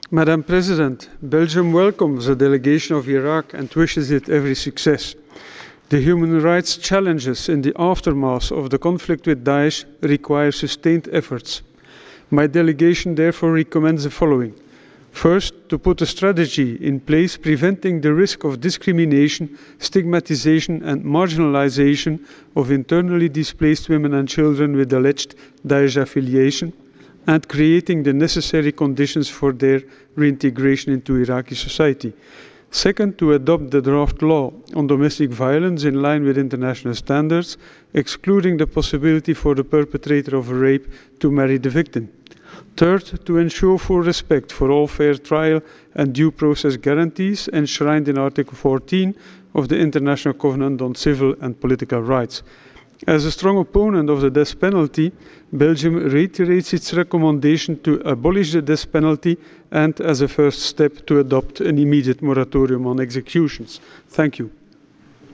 Madam President, Belgium welcomes the delegation of Iraq and wishes it every success. The human rights challenges in the aftermath of the conflict with Daesh require sustained efforts. My delegation therefore recommends the following. First, to put a strategy in place preventing the risk of discrimination, stigmatization and marginalization of internally displaced women and children with alleged Daesh affiliation, and creating the necessary conditions for their reintegration into Iraqi society. Second, to adopt the draft law on domestic violence in line with international standards, excluding the possibility for the perpetrator of a rape to marry the victim. Third, to ensure full respect for all fair trial and due process guarantees enshrined in Article 14 of the International Covenant on Civil and Political Rights. As a strong opponent of the death penalty, Belgium reiterates its recommendation to abolish the death penalty and, as a first step, to adopt an immediate moratorium on executions. Thank you.